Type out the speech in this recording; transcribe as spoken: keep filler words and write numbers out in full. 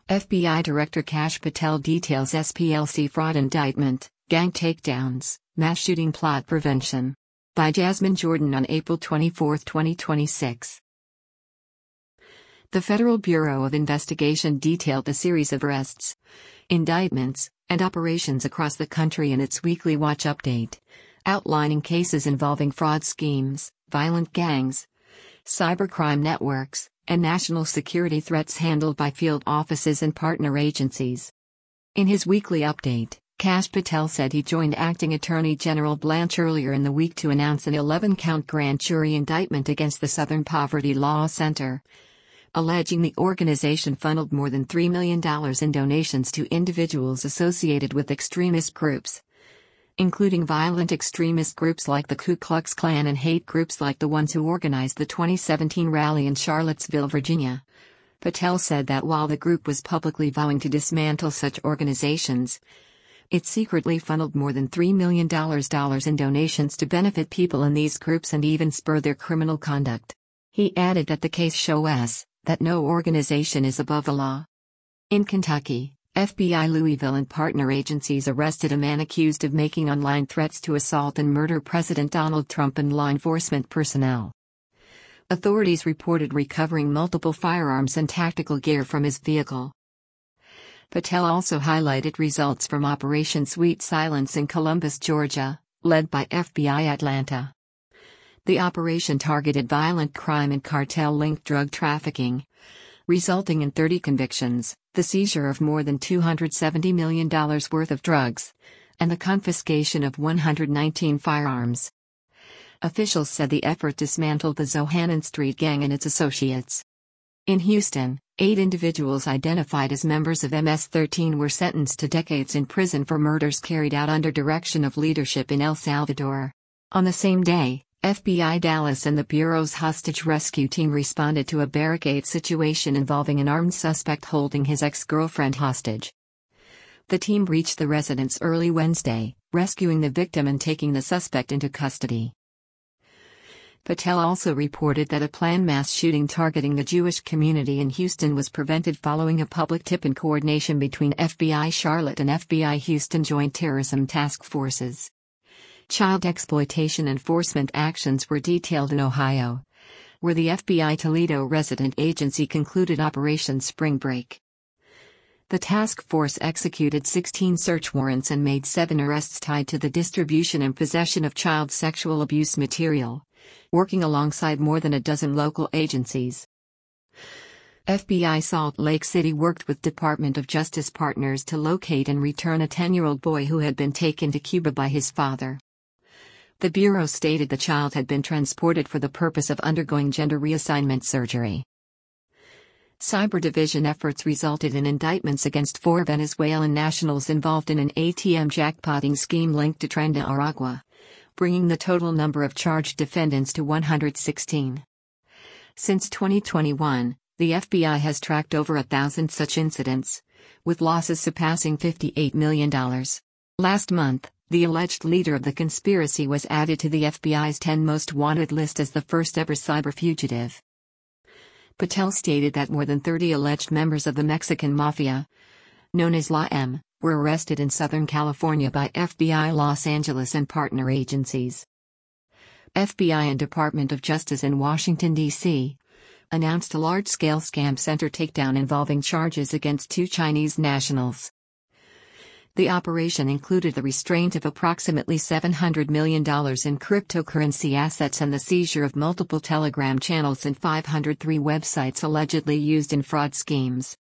F B I Director Kash Patel details S P L C fraud indictment, gang takedowns, mass shooting plot prevention. By Jasmine Jordan on April twenty-fourth, twenty twenty-six. The Federal Bureau of Investigation detailed a series of arrests, indictments, and operations across the country in its weekly Watch Update, outlining cases involving fraud schemes, violent gangs, cybercrime networks, and national security threats handled by field offices and partner agencies. In his weekly update, Kash Patel said he joined Acting Attorney General Blanche earlier in the week to announce an eleven-count grand jury indictment against the Southern Poverty Law Center, alleging the organization funneled more than three million dollars in donations to individuals associated with extremist groups, including violent extremist groups like the Ku Klux Klan and hate groups like the ones who organized the twenty seventeen rally in Charlottesville, Virginia. Patel said that while the group was publicly vowing to dismantle such organizations, it secretly funneled more than three million dollars in donations to benefit people in these groups and even spur their criminal conduct. He added that the case shows that no organization is above the law. In Kentucky, F B I Louisville and partner agencies arrested a man accused of making online threats to assault and murder President Donald Trump and law enforcement personnel. Authorities reported recovering multiple firearms and tactical gear from his vehicle. Patel also highlighted results from Operation Sweet Silence in Columbus, Georgia, led by F B I Atlanta. The operation targeted violent crime and cartel-linked drug trafficking, resulting in thirty convictions, the seizure of more than two hundred seventy million dollars worth of drugs, and the confiscation of one hundred nineteen firearms. Officials said the effort dismantled the Zohannan Street Gang and its associates. In Houston, eight individuals identified as members of M S thirteen were sentenced to decades in prison for murders carried out under direction of leadership in El Salvador. On the same day, F B I Dallas and the Bureau's hostage rescue team responded to a barricade situation involving an armed suspect holding his ex-girlfriend hostage. The team reached the residence early Wednesday, rescuing the victim and taking the suspect into custody. Patel also reported that a planned mass shooting targeting the Jewish community in Houston was prevented following a public tip in coordination between F B I Charlotte and F B I Houston Joint Terrorism Task Forces. Child exploitation enforcement actions were detailed in Ohio, where the F B I Toledo resident agency concluded Operation Spring Break. The task force executed sixteen search warrants and made seven arrests tied to the distribution and possession of child sexual abuse material, working alongside more than a dozen local agencies. F B I Salt Lake City worked with Department of Justice partners to locate and return a ten-year-old boy who had been taken to Cuba by his father. The Bureau stated the child had been transported for the purpose of undergoing gender reassignment surgery. Cyber division efforts resulted in indictments against four Venezuelan nationals involved in an A T M jackpotting scheme linked to Tren de Aragua, bringing the total number of charged defendants to one hundred sixteen. Since twenty twenty-one, the F B I has tracked over a thousand such incidents, with losses surpassing fifty-eight million dollars. Last month, the alleged leader of the conspiracy was added to the F B I's ten most wanted list as the first-ever cyber fugitive. Patel stated that more than thirty alleged members of the Mexican Mafia, known as La M, were arrested in Southern California by F B I Los Angeles and partner agencies. F B I and Department of Justice in Washington, D C announced a large-scale scam center takedown involving charges against two Chinese nationals. The operation included the restraint of approximately seven hundred million dollars in cryptocurrency assets and the seizure of multiple Telegram channels and five hundred three websites allegedly used in fraud schemes.